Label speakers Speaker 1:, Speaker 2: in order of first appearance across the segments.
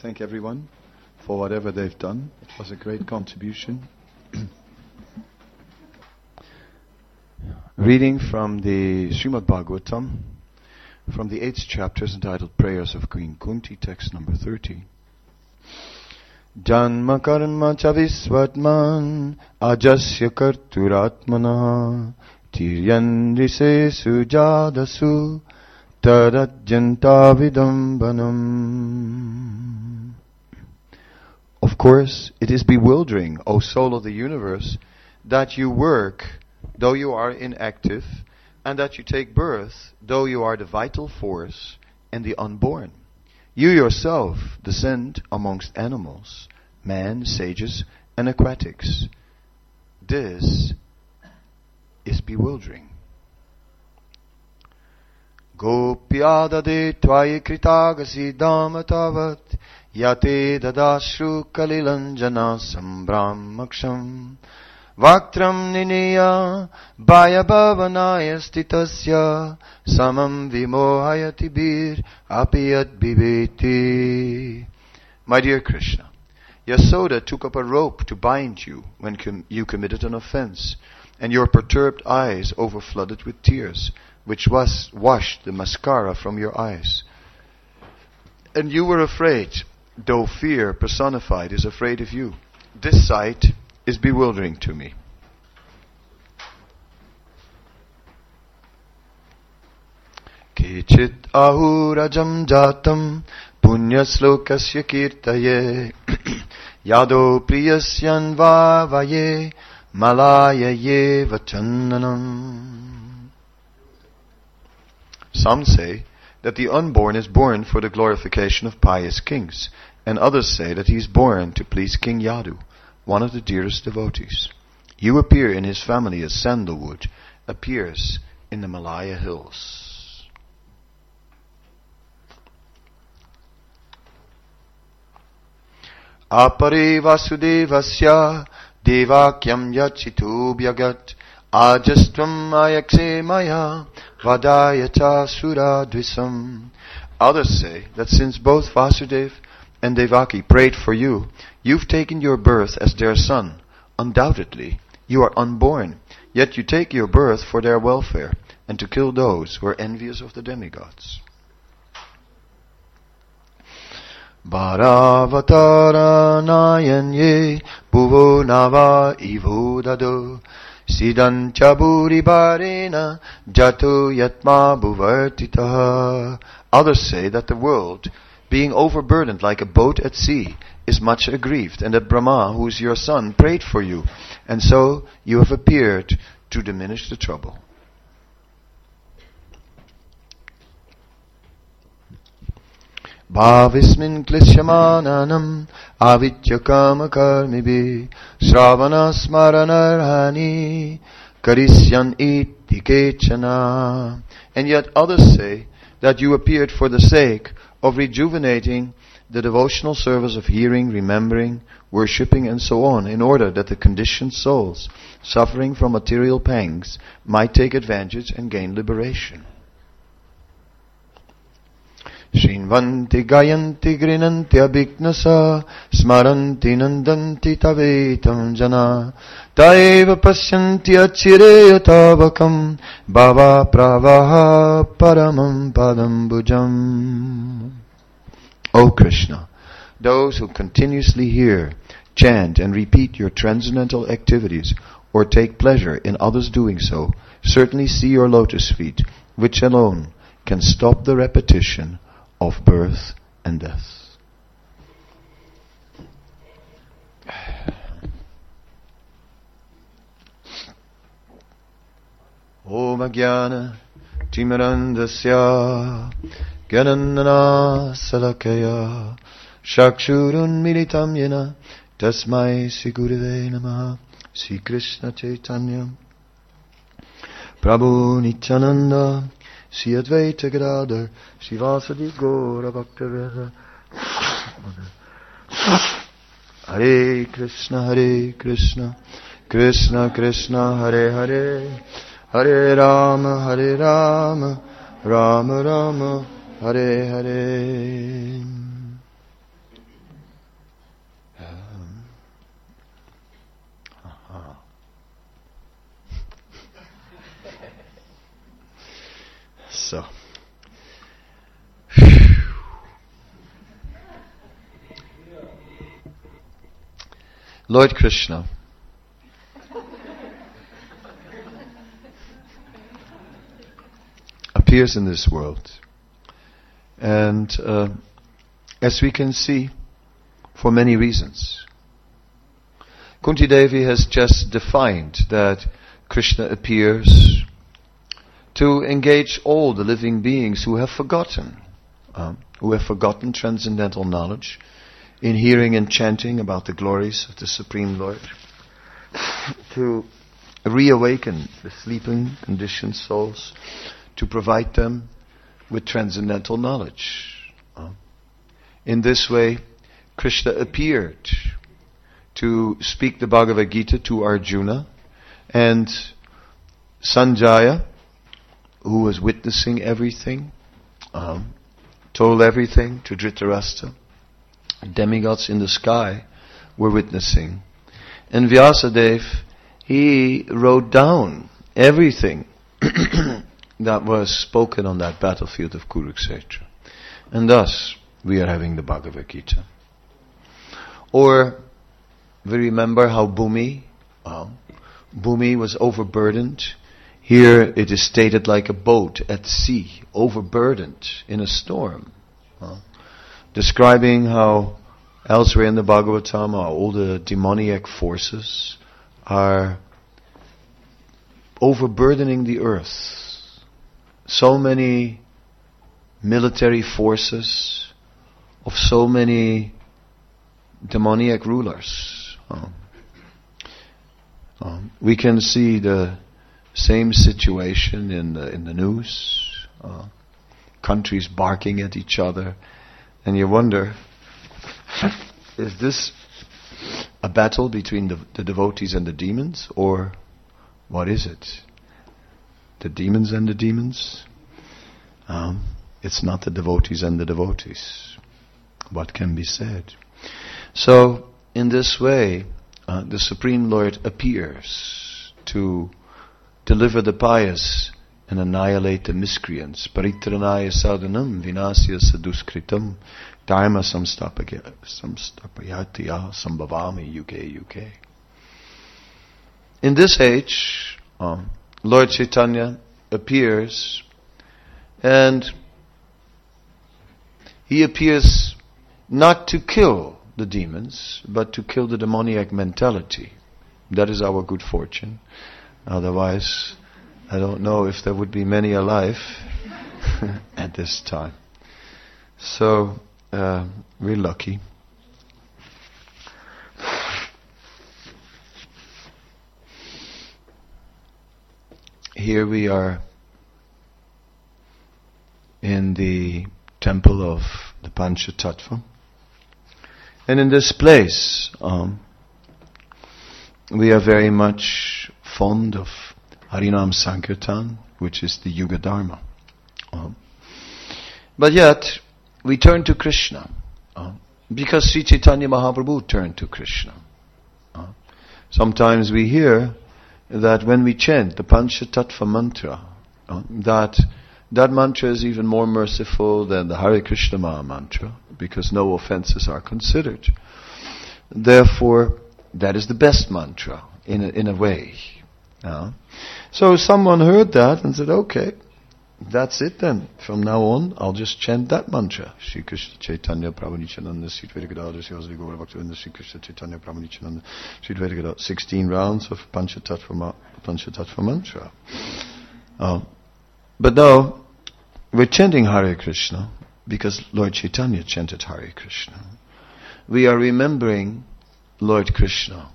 Speaker 1: thank everyone for whatever they've done. It was a great contribution. Reading from the Srimad Bhagavatam, from the 8th chapter entitled Prayers of Queen Kunti, text number 30. Janma karma chavisvatman ajasya karturatmana tiryan rise sujadasu tarajjanta vidambanam. Of course, it is bewildering, O soul of the universe, that you work though you are inactive, and that you take birth though you are the vital force and the unborn. You yourself descend amongst animals, man, sages, and aquatics. This is bewildering. Gopyadade tvayi kritagasi damatavat yate dadashru kalilanjana sambramaksham Vaktram nineya bhayabhavanaya stitasya samam vimohayati bir apiyat biveti. My dear Krishna, Yasoda took up a rope to bind you when you committed an offense, and your perturbed eyes overflooded with tears, which washed the mascara from your eyes. And you were afraid, though fear personified is afraid of you. This sight is bewildering to me. Kechit ahurajam jatam punyaslokasya kirtaye yado priyasyan vavaye malaya ye vachananam. Some say that the unborn is born for the glorification of pious kings, and others say that he is born to please King Yadu, one of the dearest devotees. You appear in his family as sandalwood appears in the Malaya hills. Apare vasudevasya devakyam yachitu byagat ajastvam ayakse maya vadayata suradvisam. Others say that since both Vasudev and Devaki prayed for you, you've taken your birth as their son. Undoubtedly, you are unborn, yet you take your birth for their welfare and to kill those who are envious of the demigods. Bharavatara nayanye bhuvo nava ivo dado sidancha bhuri bharena jato yatma bhuvartitaha. Others say that the world, being overburdened like a boat at sea, is much aggrieved, and that Brahma, who is your son, prayed for you, and so you have appeared to diminish the trouble. Bhavismin klishyamananam avidyakama karmibi sravana smaranarhani karisyan iti kechana. And yet others say that you appeared for the sake of rejuvenating the devotional service of hearing, remembering, worshipping, and so on, in order that the conditioned souls suffering from material pangs might take advantage and gain liberation. Shrinvanti gayanti grinanti abhignasa smaranti nandanti tavetam jana taeva pasyanti achireya tavakam bhava pravaha paramam padam bhujam. O Krishna, those who continuously hear, chant and repeat your transcendental activities or take pleasure in others doing so certainly see your lotus feet, which alone can stop the repetition of birth and death. Om Ajnana Timirandasya Gyananana Salakaya Shakshurun Militam Yena Tasmai Sri Gurave Namaha. Sri Krishna Chaitanya Prabhu Nityananda Sri Advaita Gadadhar Sri Vasadi Gaura Bhaktavrata. Hare Krishna Krishna Krishna Hare Hare Hare Rama Rama Rama Hare Hare. Lord Krishna appears in this world. And as we can see, for many reasons. Kunti Devi has just defined that Krishna appears to engage all the living beings who have forgotten transcendental knowledge, in hearing and chanting about the glories of the Supreme Lord, to reawaken the sleeping, conditioned souls, to provide them with transcendental knowledge. In this way, Krishna appeared to speak the Bhagavad Gita to Arjuna, and Sanjaya, who was witnessing everything, told everything to Dhritarashtra. Demigods in the sky were witnessing. And Vyasadeva, he wrote down everything that was spoken on that battlefield of Kurukshetra. And thus, we are having the Bhagavad Gita. Or, we remember how Bhumi was overburdened. Here it is stated like a boat at sea, overburdened in a storm. Describing how elsewhere in the Bhagavatam, all the demoniac forces are overburdening the earth. So many military forces of so many demoniac rulers. We can see the same situation in the news. Countries barking at each other. And you wonder, is this a battle between the devotees and the demons? Or what is it? The demons and the demons? It's not the devotees and the devotees. What can be said? So, in this way, the Supreme Lord appears to deliver the pious and annihilate the miscreants. Paritranaya sadhanam vinasya saduskritam dharma samstapayatya sambhavami yuge. In this age, Lord Chaitanya appears, and he appears not to kill the demons, but to kill the demoniac mentality. That is our good fortune. Otherwise, I don't know if there would be many alive at this time. So, we're lucky. Here we are in the temple of the Panchatattva. And in this place, we are very much fond of Harinam Sankirtan, which is the Yuga Dharma. But yet, we turn to Krishna, because Sri Chaitanya Mahaprabhu turned to Krishna. Sometimes we hear that when we chant the Panchatattva mantra, that mantra is even more merciful than the Hare Krishna Maha mantra, because no offenses are considered. Therefore, that is the best mantra, in a way. So someone heard that and said, okay, that's it then. From now on, I'll just chant that mantra. Shri Krishna Chaitanya Prabhu Nityananda Sri Advaita Gadadhara Srivasadi Gaura Bhaktivinoda Shri Krishna Chaitanya Prabhu Nityananda Sri Advaita Gadadhara. 16 rounds of Panchatattva mantra. But now, we're chanting Hare Krishna because Lord Chaitanya chanted Hare Krishna. We are remembering Lord Krishna.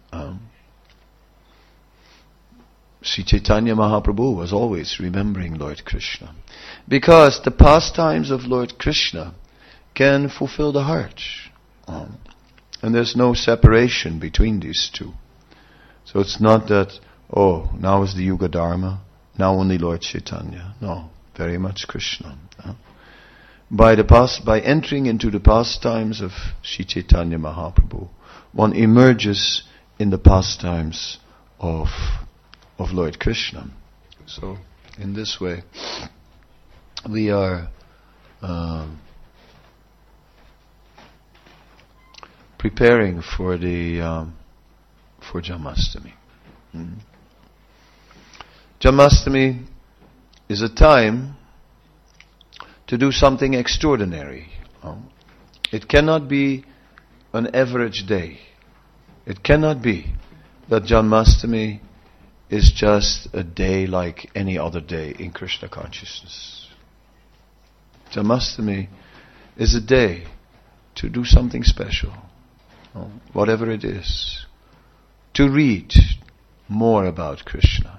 Speaker 1: Sri Chaitanya Mahaprabhu was always remembering Lord Krishna. Because the pastimes of Lord Krishna can fulfill the heart. And there's no separation between these two. So it's not that, now is the Yuga Dharma, now only Lord Chaitanya. No, very much Krishna. By entering into the pastimes of Sri Chaitanya Mahaprabhu, one emerges in the pastimes of Lord Krishna. So, in this way, we are preparing for the for Janmashtami. Janmashtami is a time to do something extraordinary. It cannot be an average day. It cannot be that Janmashtami is just a day like any other day in Krishna consciousness. Janmashtami is a day to do something special, whatever it is, to read more about Krishna.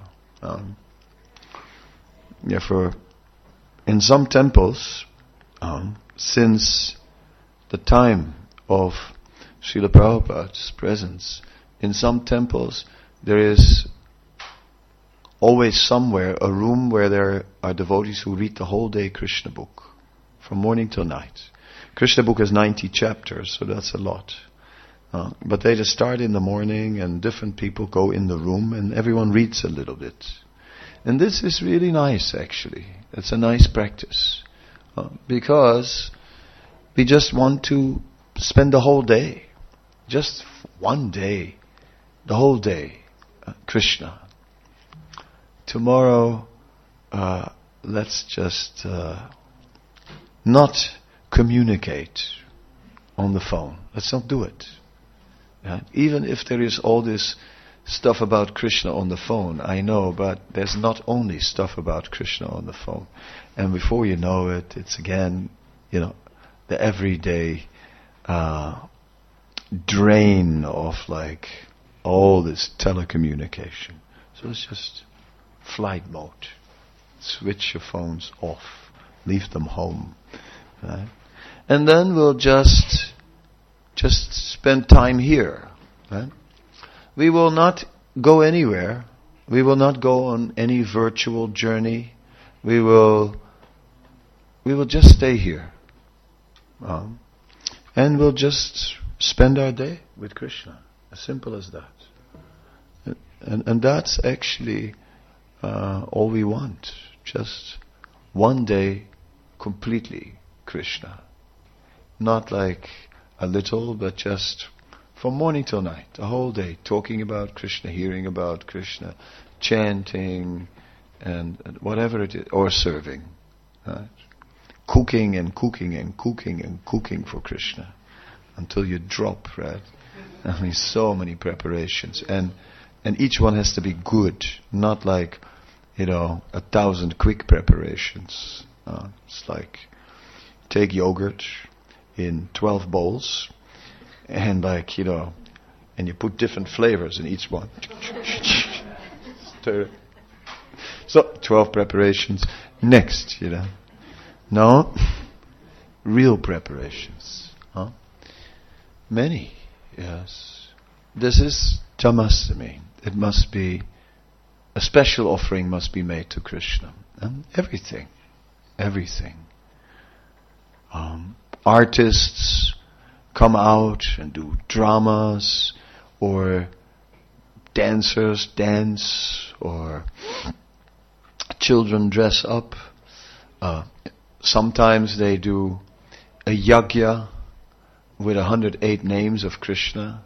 Speaker 1: Therefore, in some temples, since the time of Srila Prabhupada's presence, in some temples there is always somewhere a room where there are devotees who read the whole day Krishna book, from morning till night. Krishna book has 90 chapters, so that's a lot. But they just start in the morning and different people go in the room and everyone reads a little bit. And this is really nice, actually. It's a nice practice. Because we just want to spend the whole day, just one day, the whole day, Krishna. Tomorrow, let's just not communicate on the phone. Let's not do it. Even if there is all this stuff about Krishna on the phone, I know, but there's not only stuff about Krishna on the phone. And before you know it, it's again, the everyday drain of like all this telecommunication. So it's just flight mode. Switch your phones off. Leave them home. Right? And then we'll just spend time here. Right? We will not go anywhere. We will not go on any virtual journey. We will just stay here. And we'll just spend our day with Krishna. As simple as that. And that's actually all we want. Just one day completely Krishna. Not like a little, but just from morning till night, the whole day, talking about Krishna, hearing about Krishna, chanting, and whatever it is, or serving. Right? Cooking and cooking and cooking and cooking for Krishna until you drop, right? I mean, so many preparations. And each one has to be good, not like, 1,000 quick preparations. It's like, take yogurt in 12 bowls, and and you put different flavors in each one. So, 12 preparations. Next, No, real preparations. Many, yes. This is Janmashtami. It must be, a special offering must be made to Krishna. Everything. Artists come out and do dramas, or dancers dance, or children dress up. Sometimes they do a yajna with 108 names of Krishna.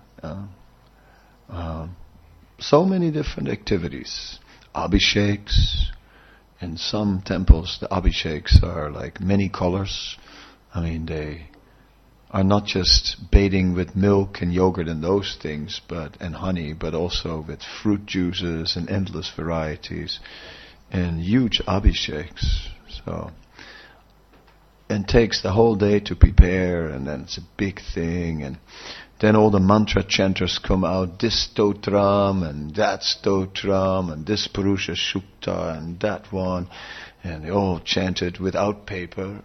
Speaker 1: So many different activities. Abhisheks. In some temples, the abhisheks are like many colors. I mean, they are not just bathing with milk and yogurt and those things, and honey, but also with fruit juices and endless varieties, and huge abhisheks. So, and takes the whole day to prepare, and then it's a big thing, and then all the mantra chanters come out, this stotram and that stotram and this Purusha Shukta and that one, and they all chant it without paper.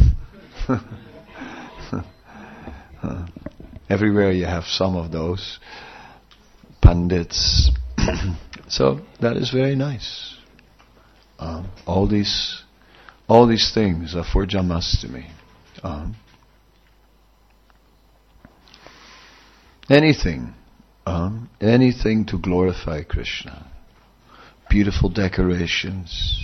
Speaker 1: Everywhere you have some of those pandits. So that is very nice. All these things are for Janmashtami. Anything to glorify Krishna. Beautiful decorations.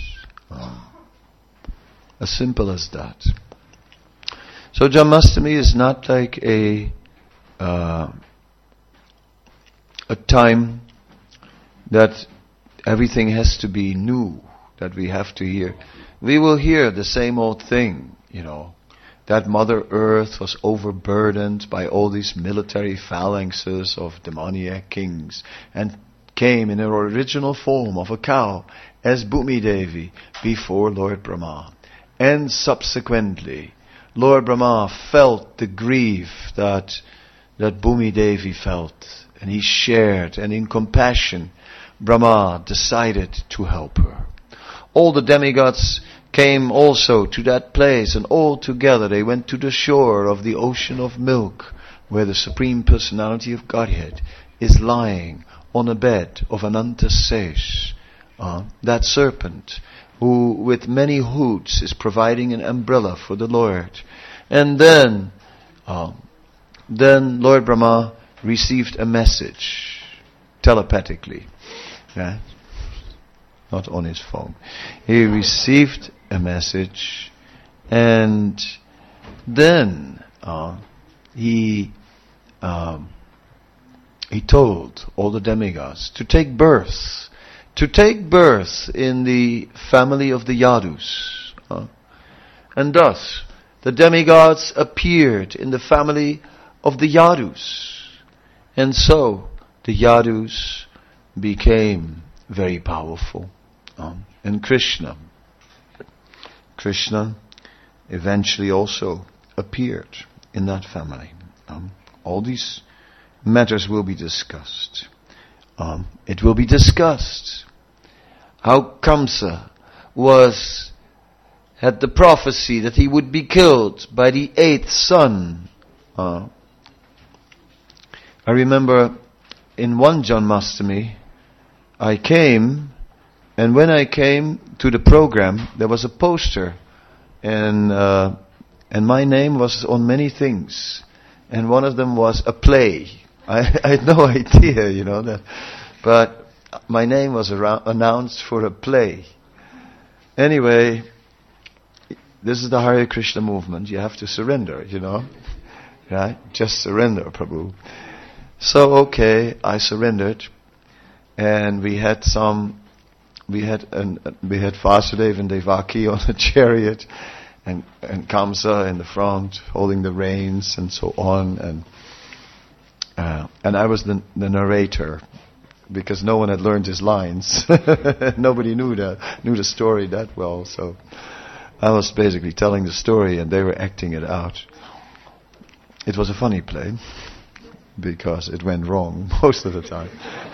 Speaker 1: As simple as that. So Janmashtami is not like a a time that everything has to be new, that we have to hear. We will hear the same old thing, that Mother Earth was overburdened by all these military phalanxes of demoniac kings and came in her original form of a cow as Bhumi Devi before Lord Brahma. And subsequently, Lord Brahma felt the grief that Bhumi Devi felt, and he shared, and in compassion, Brahma decided to help her. All the demigods came also to that place, and all together they went to the shore of the ocean of milk, where the Supreme Personality of Godhead is lying on a bed of Anantasesh, that serpent who with many hoods is providing an umbrella for the Lord. And then Lord Brahma received a message telepathically, not on his phone. He received a message, and then he told all the demigods to take birth in the family of the Yadus. And thus, the demigods appeared in the family of the Yadus. And so, the Yadus became very powerful. And Krishna eventually also appeared in that family. All these matters will be discussed. It will be discussed how Kamsa had the prophecy that he would be killed by the 8th son. I remember in one Janmashtami, I came, and when I came to the program, there was a poster, and my name was on many things, and one of them was a play. I had no idea, that, but my name was announced for a play. Anyway, this is the Hare Krishna movement. You have to surrender, right? Just surrender, Prabhu. So, okay, I surrendered, and we had Vasudev and Devaki on a chariot, and Kamsa in the front holding the reins and so on, and I was the narrator, because no one had learned his lines. Nobody knew the story that well, so I was basically telling the story and they were acting it out. It was a funny play, because it went wrong most of the time.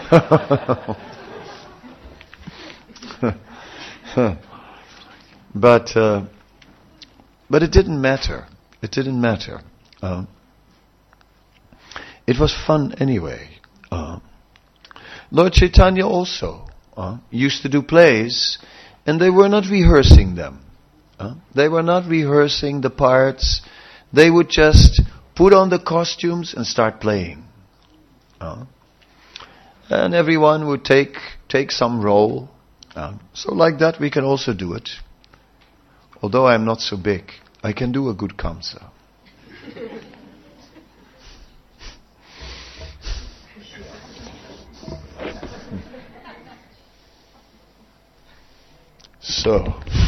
Speaker 1: But it didn't matter. It didn't matter. It was fun anyway. Lord Chaitanya also used to do plays, and they were not rehearsing them. They were not rehearsing the parts. They would just put on the costumes and start playing. And everyone would take some role. So like that we can also do it. Although I'm not so big, I can do a good Kamsa. So,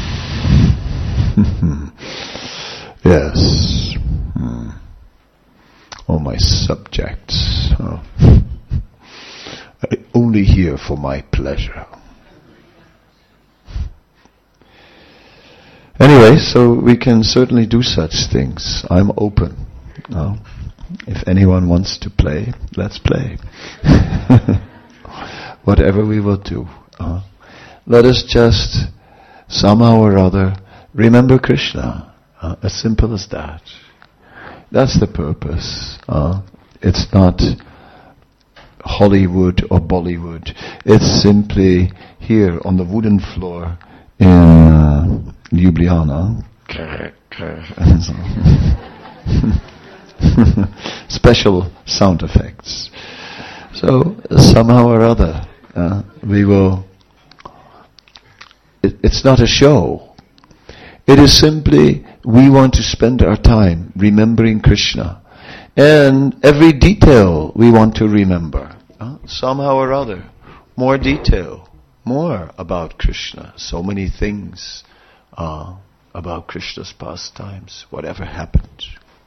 Speaker 1: yes, all my subjects are only here for my pleasure. Anyway, so we can certainly do such things. I'm open. If anyone wants to play, let's play. Whatever we will do. Let us just somehow or other remember Krishna. As simple as that. That's the purpose. It's not Hollywood or Bollywood. It's simply here on the wooden floor in Ljubljana. Special sound effects. So somehow or other we will. It's not a show. It is simply we want to spend our time remembering Krishna, and every detail we want to remember. somehow or other, more detail, more about Krishna. So many things about Krishna's pastimes, whatever happened.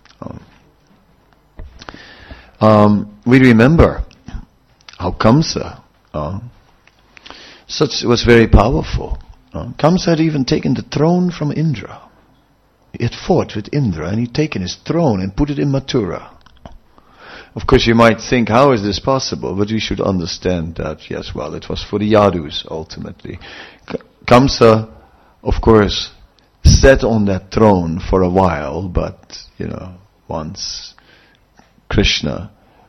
Speaker 1: We remember how Kamsa was very powerful. Kamsa had even taken the throne from Indra. He had fought with Indra and he'd taken his throne and put it in Mathura. Of course you might think, how is this possible? But we should understand that, yes, well, it was for the Yadus ultimately. Kamsa, of course, sat on that throne for a while, but, once Krishna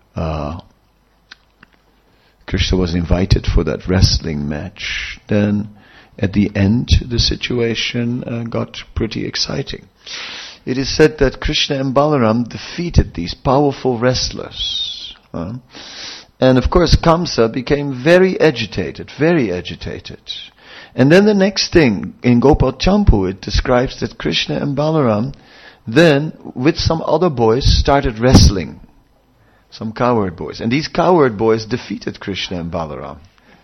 Speaker 1: was invited for that wrestling match, then at the end the situation got pretty exciting. It is said that Krishna and Balaram defeated these powerful wrestlers. And of course Kamsa became very agitated. And then the next thing, in Gopal Champu, it describes that Krishna and Balaram then, with some other boys, started wrestling. Some coward boys. And these coward boys defeated Krishna and Balaram.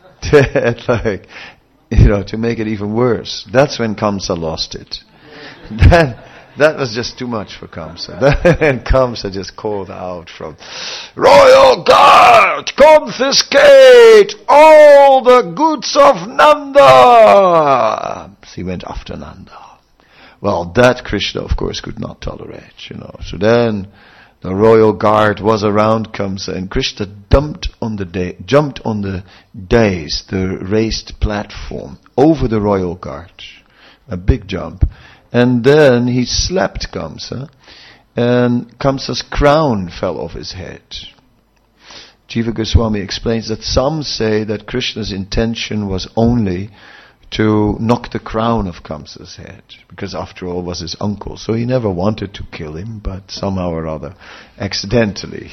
Speaker 1: To make it even worse. That's when Kamsa lost it. That was just too much for Kamsa. And Kamsa just called out from, "Royal Guard, confiscate all the goods of Nanda!" So he went after Nanda. Well, that Krishna, of course, could not tolerate, So then the royal guard was around Kamsa, and Krishna jumped on the dais, the raised platform, over the royal guard. A big jump. And then he slapped Kamsa, and Kamsa's crown fell off his head. Jiva Goswami explains that some say that Krishna's intention was only to knock the crown of Kamsa's head, because after all was his uncle, so he never wanted to kill him, but somehow or other, accidentally.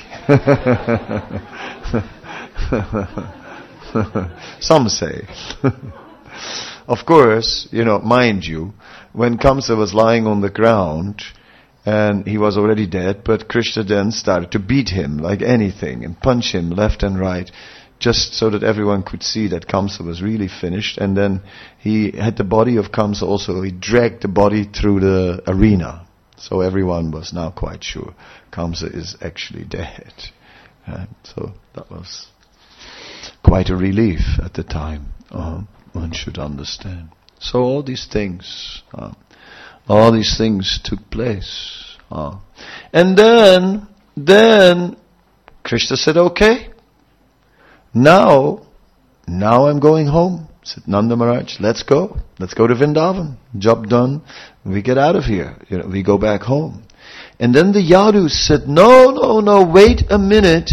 Speaker 1: Some say. Of course, mind you, when Kamsa was lying on the ground, and he was already dead, but Krishna then started to beat him like anything, and punch him left and right, just so that everyone could see that Kamsa was really finished. And then he had the body of Kamsa also, he dragged the body through the arena. So everyone was now quite sure Kamsa is actually dead. And so that was quite a relief at the time. One should understand. So all these things took place. And then Krishna said, "Okay, now I'm going home." Said Nanda Maharaj, let's go to Vrindavan. Job done. We get out of here. We go back home. And then the Yadus said, no, wait a minute.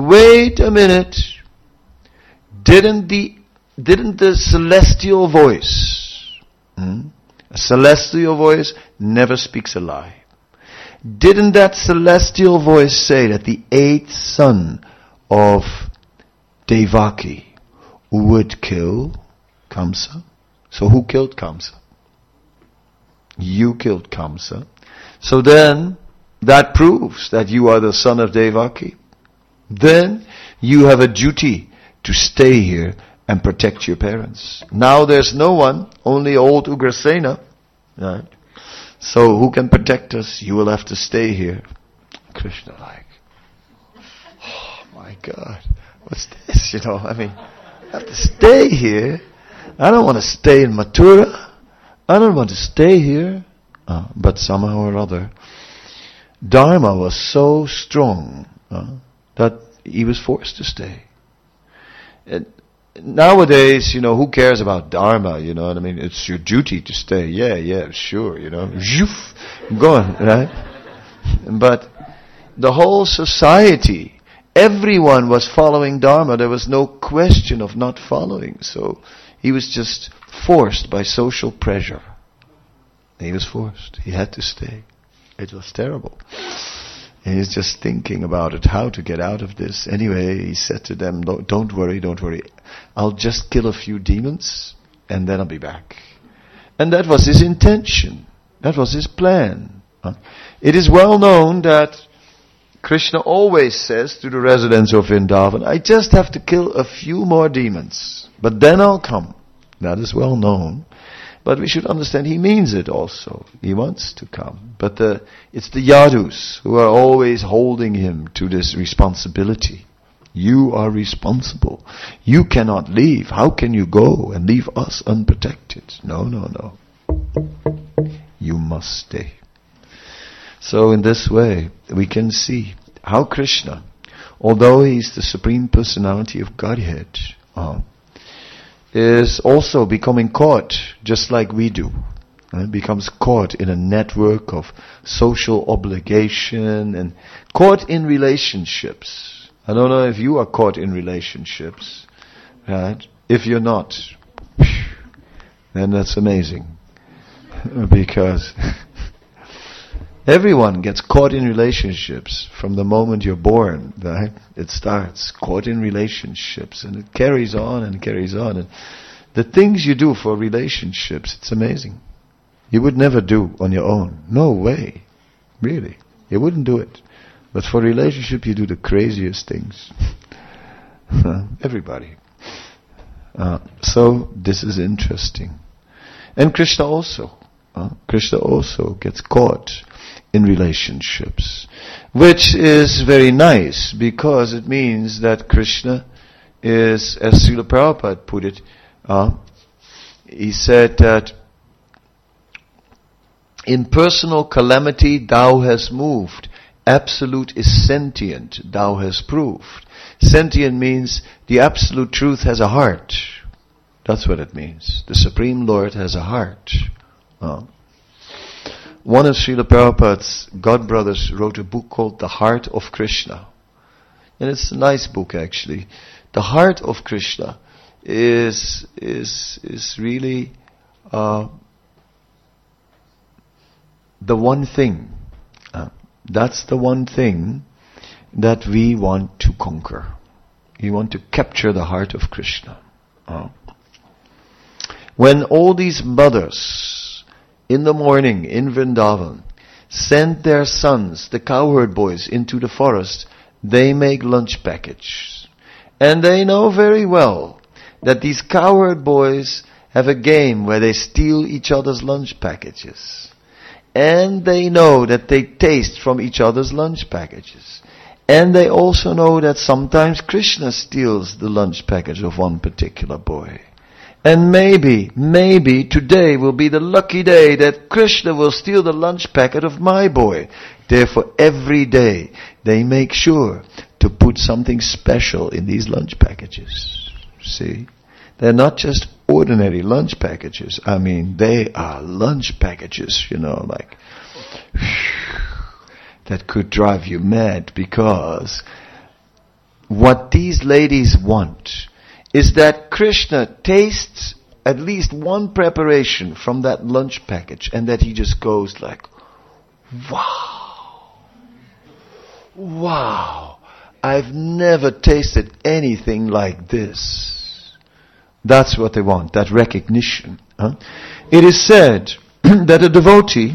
Speaker 1: Didn't the celestial voice, a celestial voice never speaks a lie. Didn't that celestial voice say that the 8th son of Devaki would kill Kamsa? So who killed Kamsa? You killed Kamsa. So then, that proves that you are the son of Devaki. Then, you have a duty to stay here and protect your parents. Now there's no one, only old Ugrasena. Right? So who can protect us? You will have to stay here. Krishna oh my God, what's this? I have to stay here. I don't want to stay in Mathura. I don't want to stay here. But somehow or other, Dharma was so strong that he was forced to stay. Nowadays, who cares about Dharma, It's your duty to stay. Yeah, sure, Go on, right? But the whole society, everyone was following Dharma. There was no question of not following. So he was just forced by social pressure. He was forced. He had to stay. It was terrible. And he's just thinking about it, how to get out of this. Anyway, he said to them, don't worry. I'll just kill a few demons and then I'll be back. And that was his intention. That was his plan. It is well known that Krishna always says to the residents of Vrindavan, I just have to kill a few more demons, but then I'll come. That is well known. But we should understand he means it also. He wants to come. But it's the Yadus who are always holding him to this responsibility. You are responsible. You cannot leave. How can you go and leave us unprotected? No, no, no. You must stay. So in this way, we can see how Krishna, although he's the Supreme Personality of Godhead, is also becoming caught, just like we do. Becomes caught in a network of social obligation and caught in relationships. I don't know if you are caught in relationships, right? If you're not, then that's amazing. Because everyone gets caught in relationships from the moment you're born, right? It starts caught in relationships and it carries on and carries on. And the things you do for relationships, it's amazing. You would never do on your own. No way. Really. You wouldn't do it. But for relationship, you do the craziest things. Everybody. So this is interesting. And Krishna also. Krishna also gets caught in relationships, which is very nice because it means that Krishna is, as Srila Prabhupada put it, he said that in personal calamity thou hast moved, absolute is sentient, thou hast proved. Sentient means the absolute truth has a heart. That's what it means. The Supreme Lord has a heart. One of Srila Prabhupada's godbrothers wrote a book called The Heart of Krishna. And it's a nice book actually. The Heart of Krishna is really the one thing. That's the one thing that we want to conquer. We want to capture the heart of Krishna. When all these mothers in the morning in Vrindavan send their sons, the cowherd boys, into the forest, they make lunch packages. And they know very well that these cowherd boys have a game where they steal each other's lunch packages. And they know that they taste from each other's lunch packages. And they also know that sometimes Krishna steals the lunch package of one particular boy. And maybe today will be the lucky day that Krishna will steal the lunch packet of my boy. Therefore, every day they make sure to put something special in these lunch packages. See? They're not just ordinary lunch packages. I mean, they are lunch packages, like that could drive you mad, because what these ladies want is that Krishna tastes at least one preparation from that lunch package and that he just goes like, wow, I've never tasted anything like this. That's what they want, that recognition. It is said that a devotee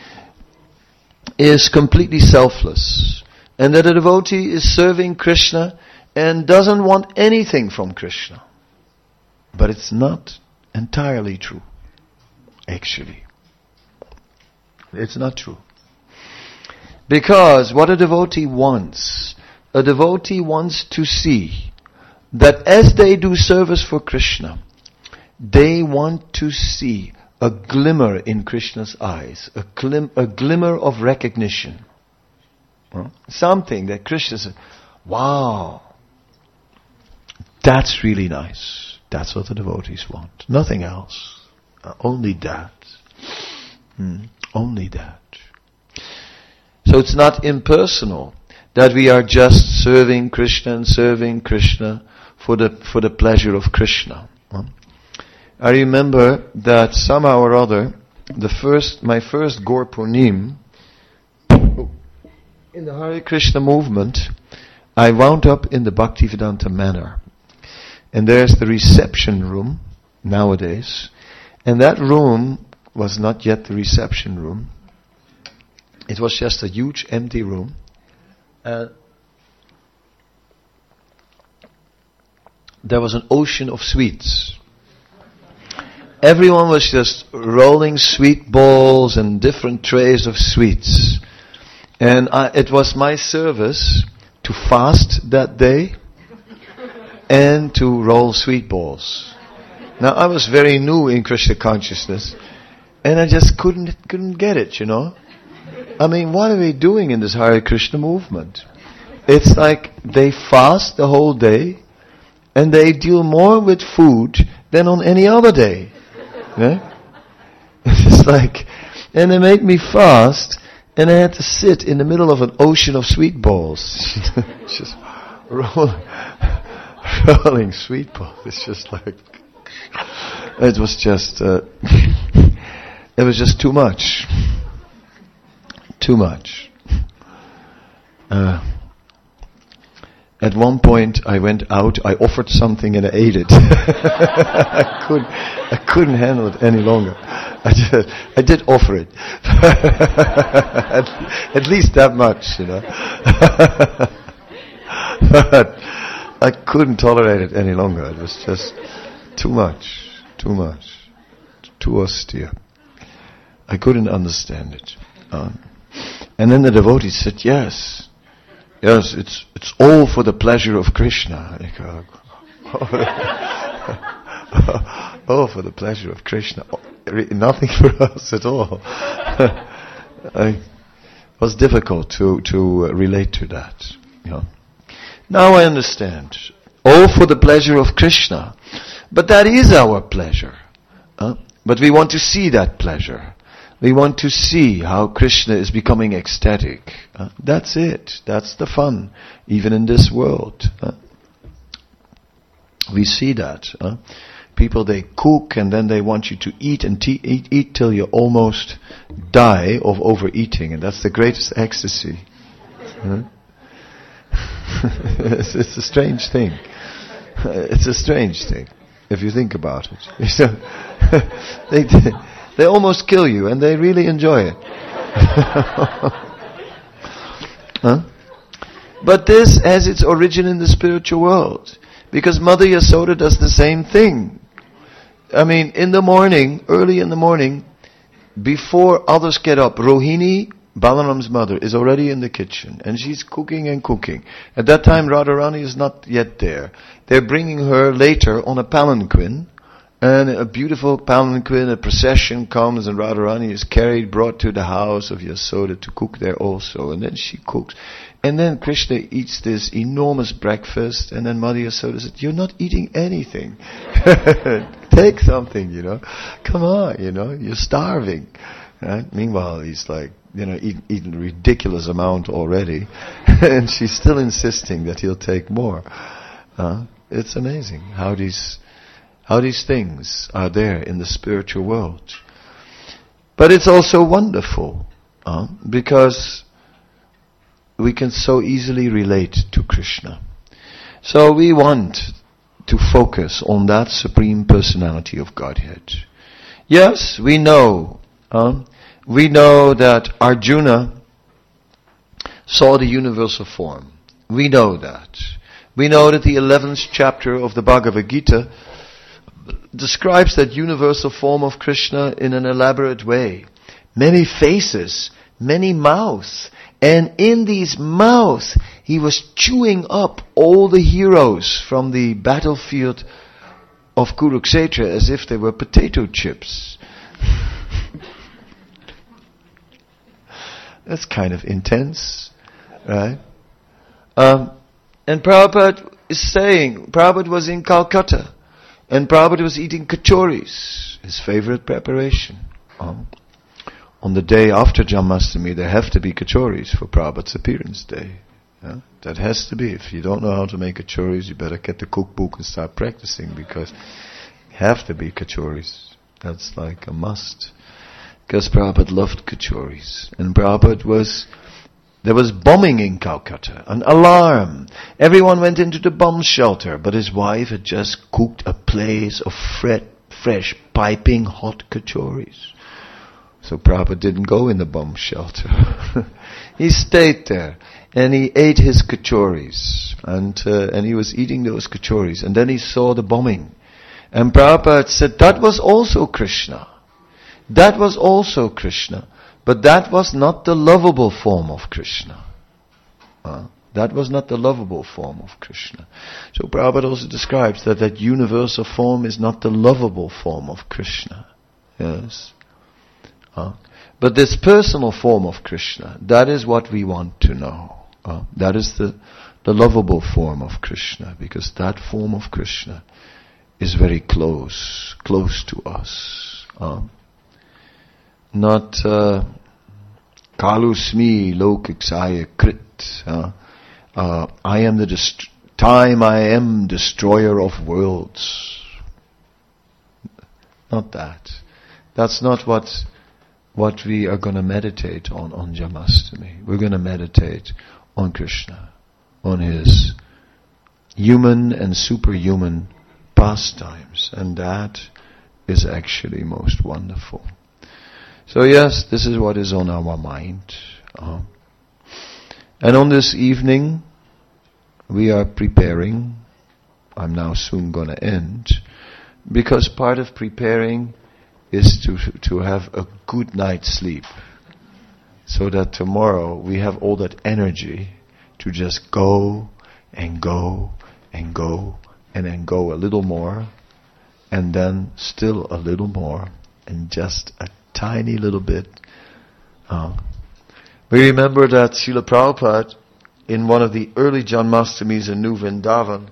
Speaker 1: is completely selfless, and that a devotee is serving Krishna and doesn't want anything from Krishna. But it's not entirely true, actually. It's not true. Because what a devotee wants to see that as they do service for Krishna, they want to see a glimmer in Krishna's eyes, a glimmer of recognition. Something that Krishna says, wow, that's really nice. That's what the devotees want. Nothing else. Only that. Only that. So it's not impersonal that we are just serving Krishna for the pleasure of Krishna. I remember that somehow or other, my first Gaur Purnim, in the Hare Krishna movement, I wound up in the Bhaktivedanta Manor. And there's the reception room nowadays. And that room was not yet the reception room. It was just a huge empty room. there was an ocean of sweets. Everyone was just rolling sweet balls and different trays of sweets. And it was my service to fast that day and to roll sweet balls. Now I was very new in Krishna consciousness and I just couldn't get it, you know. I mean, what are we doing in this Hare Krishna movement? It's like they fast the whole day and they deal more with food than on any other day. Yeah? It's like, and they made me fast and I had to sit in the middle of an ocean of sweet balls. Just rolling sweet balls. It's just like, it was just too much. Too much. At one point I went out, I offered something and I ate it. I couldn't handle it any longer. I did offer it. at least that much, you know. But I couldn't tolerate it any longer. It was just too much, too austere. I couldn't understand it. And then the devotees said, yes, it's all for the pleasure of Krishna. Oh, for the pleasure of Krishna. Nothing for us at all. It was difficult to relate to that. You know. Now I understand. All for the pleasure of Krishna. But that is our pleasure. But we want to see that pleasure. We want to see how Krishna is becoming ecstatic. That's it. That's the fun, even in this world. We see that. People, they cook and then they want you to eat and eat till you almost die of overeating. And that's the greatest ecstasy. It's a strange thing. It's a strange thing, if you think about it. They almost kill you, and they really enjoy it. But this has its origin in the spiritual world, because Mother Yasoda does the same thing. I mean, in the morning, early in the morning, before others get up, Rohini, Balaram's mother, is already in the kitchen, and she's cooking and cooking. At that time, Radharani is not yet there. They're bringing her later on a palanquin. And a beautiful palanquin, a procession comes and Radharani is brought to the house of Yasoda to cook there also. And then she cooks. And then Krishna eats this enormous breakfast and then Mother Yasoda said, you're not eating anything. Take something, you know. Come on, you know, you're starving. Right? Meanwhile, he's like, you know, eating a ridiculous amount already. And she's still insisting that he'll take more. It's amazing how these things are there in the spiritual world. But it's also wonderful, because we can so easily relate to Krishna. So we want to focus on that Supreme Personality of Godhead. Yes, we know that Arjuna saw the universal form. We know that. We know that the 11th chapter of the Bhagavad Gita describes that universal form of Krishna in an elaborate way. Many faces, many mouths, and in these mouths he was chewing up all the heroes from the battlefield of Kurukshetra as if they were potato chips. That's kind of intense, right? And Prabhupada is saying, Prabhupada was in Calcutta, and Prabhupada was eating kachoris, his favorite preparation. On the day after Janmashtami, there have to be kachoris for Prabhupada's appearance day. Yeah? That has to be. If you don't know how to make kachoris, you better get the cookbook and start practicing, because have to be kachoris. That's like a must. Because Prabhupada loved kachoris. And there was bombing in Calcutta, an alarm. Everyone went into the bomb shelter, but his wife had just cooked a place of fresh, piping hot kachoris. So Prabhupada didn't go in the bomb shelter. He stayed there. and he ate his kachoris, and he was eating those kachoris, and then he saw the bombing. And Prabhupada said, that was also Krishna. That was also Krishna. But that was not the lovable form of Krishna. That was not the lovable form of Krishna. So Prabhupada also describes that universal form is not the lovable form of Krishna. Yes. But this personal form of Krishna, that is what we want to know. That is the lovable form of Krishna, because that form of Krishna is very close to us. Not Kalusmi Lokiksaya Krit. I am I am destroyer of worlds. Not that. That's not what we are going to meditate on Janmashtami. We're going to meditate on Krishna, on his human and superhuman pastimes, and that is actually most wonderful. So yes, this is what is on our mind. And on this evening, we are preparing. I'm now soon going to end, because part of preparing is to have a good night's sleep, so that tomorrow we have all that energy to just go and go and go and then go a little more, and then still a little more, and just a tiny little bit. We remember that Srila Prabhupada, in one of the early Janmastamis in New Vrindavan,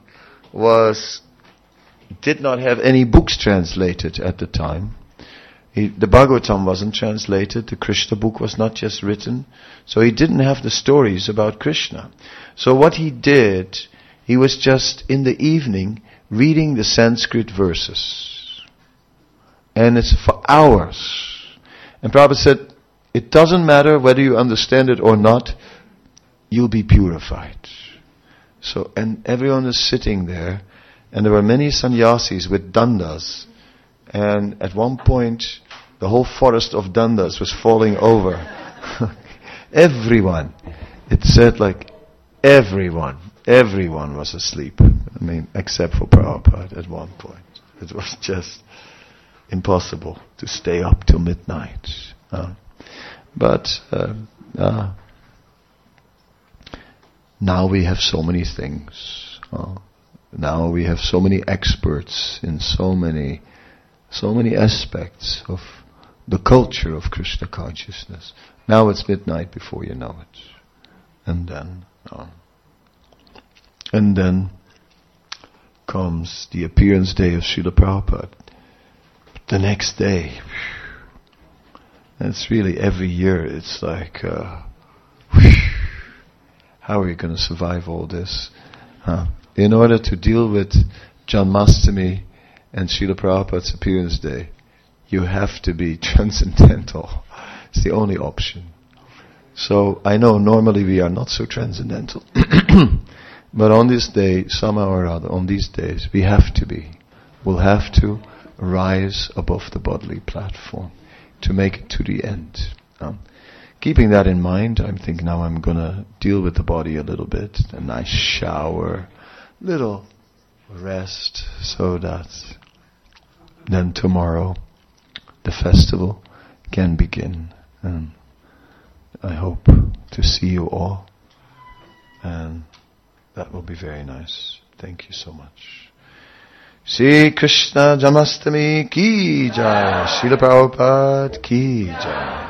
Speaker 1: did not have any books translated at the time. The Bhagavatam wasn't translated, the Krishna book was not just written, so he didn't have the stories about Krishna. So what he did, he was just in the evening reading the Sanskrit verses. And it's for hours. And Prabhupada said, it doesn't matter whether you understand it or not, you'll be purified. So, and everyone is sitting there, and there were many sannyasis with dandas, and at one point, the whole forest of dandas was falling over. Everyone. It said like everyone was asleep. I mean, except for Prabhupada at one point. It was just impossible to stay up till midnight. But now we have so many things. Now we have so many experts in so many aspects of the culture of Krishna consciousness. Now it's midnight before you know it. And then comes the appearance day of Srila Prabhupada. The next day, it's really every year, it's like, how are you going to survive all this? In order to deal with Janmashtami and Srila Prabhupada's appearance day, you have to be transcendental. It's the only option. So I know normally we are not so transcendental. But on this day, somehow or other, on these days, we have to be. We'll have to rise above the bodily platform to make it to the end. Keeping that in mind, I'm thinking now I'm going to deal with the body a little bit. A nice shower, little rest, so that then tomorrow the festival can begin. And I hope to see you all. And that will be very nice. Thank you so much. Shri Krishna Janmashtami ki jai. Srila Prabhupada ki jai.